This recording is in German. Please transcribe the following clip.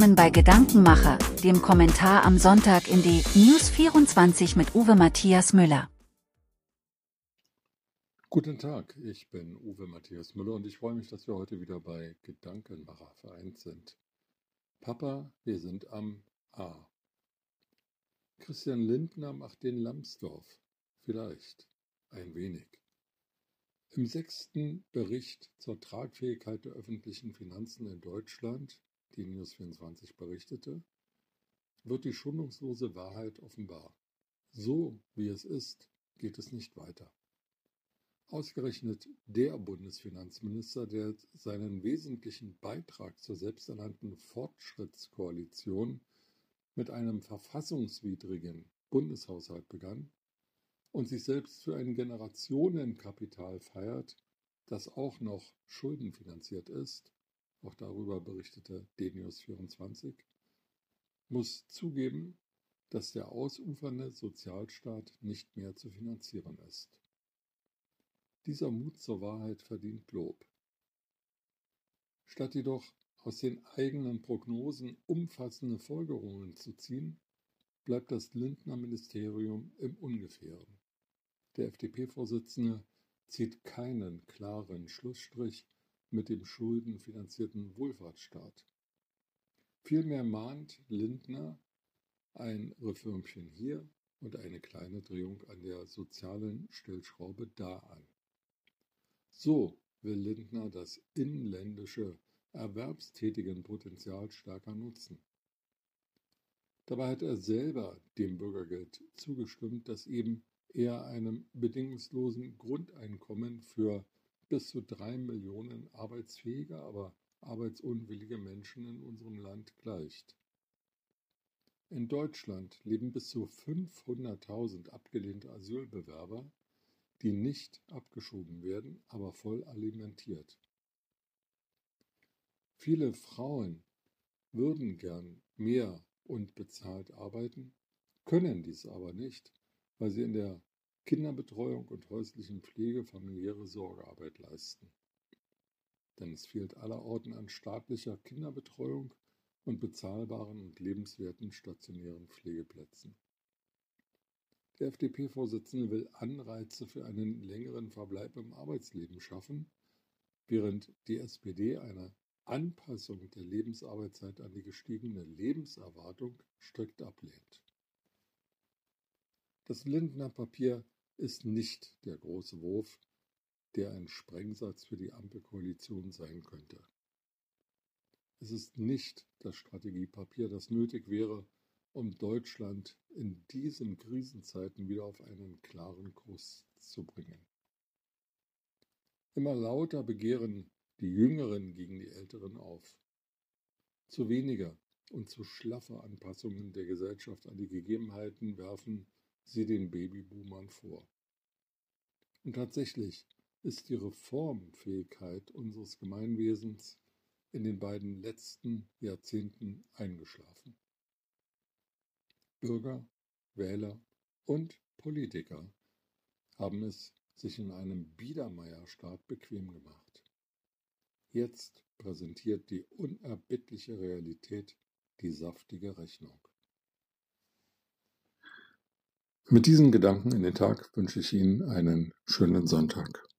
willkommen bei Gedankenmacher, dem Kommentar am Sonntag in die News 24 mit Uwe Matthias Müller. Guten Tag, ich bin Uwe Matthias Müller und ich freue mich, dass wir heute wieder bei Gedankenmacher vereint sind. Papa, wir sind am A. Christian Lindner macht den Lambsdorff. Vielleicht. Ein wenig. Im 6. Bericht zur Tragfähigkeit der öffentlichen Finanzen in Deutschland, die News 24 berichtete, wird die schonungslose Wahrheit offenbar. So wie es ist, geht es nicht weiter. Ausgerechnet der Bundesfinanzminister, der seinen wesentlichen Beitrag zur selbsternannten Fortschrittskoalition mit einem verfassungswidrigen Bundeshaushalt begann und sich selbst für ein Generationenkapital feiert, das auch noch schuldenfinanziert ist, auch darüber berichtete DNews 24, muss zugeben, dass der ausufernde Sozialstaat nicht mehr zu finanzieren ist. Dieser Mut zur Wahrheit verdient Lob. Statt jedoch aus den eigenen Prognosen umfassende Folgerungen zu ziehen, bleibt das Lindner-Ministerium im Ungefähren. Der FDP-Vorsitzende zieht keinen klaren Schlussstrich mit dem schuldenfinanzierten Wohlfahrtsstaat. Vielmehr mahnt Lindner ein Reformchen hier und eine kleine Drehung an der sozialen Stellschraube da an. So will Lindner das inländische Erwerbstätigenpotenzial stärker nutzen. Dabei hat er selber dem Bürgergeld zugestimmt, das eben eher einem bedingungslosen Grundeinkommen für bis zu 3 Millionen arbeitsfähige, aber arbeitsunwillige Menschen in unserem Land gleicht. In Deutschland leben bis zu 500.000 abgelehnte Asylbewerber, die nicht abgeschoben werden, aber voll alimentiert. Viele Frauen würden gern mehr und bezahlt arbeiten, können dies aber nicht, weil sie in der Kinderbetreuung und häuslichen Pflege familiäre Sorgearbeit leisten. Denn es fehlt allerorten an staatlicher Kinderbetreuung und bezahlbaren und lebenswerten stationären Pflegeplätzen. Der FDP-Vorsitzende will Anreize für einen längeren Verbleib im Arbeitsleben schaffen, während die SPD eine Anpassung der Lebensarbeitszeit an die gestiegene Lebenserwartung strikt ablehnt. Das Lindner-Papier ist nicht der große Wurf, der ein Sprengsatz für die Ampelkoalition sein könnte. Es ist nicht das Strategiepapier, das nötig wäre, um Deutschland in diesen Krisenzeiten wieder auf einen klaren Kurs zu bringen. Immer lauter begehren die Jüngeren gegen die Älteren auf. Zu wenige und zu schlaffe Anpassungen der Gesellschaft an die Gegebenheiten werfen sie den Babyboomern vor. Und tatsächlich ist die Reformfähigkeit unseres Gemeinwesens in den beiden letzten Jahrzehnten eingeschlafen. Bürger, Wähler und Politiker haben es sich in einem Biedermeierstaat bequem gemacht. Jetzt präsentiert die unerbittliche Realität die saftige Rechnung. Mit diesen Gedanken in den Tag wünsche ich Ihnen einen schönen Sonntag.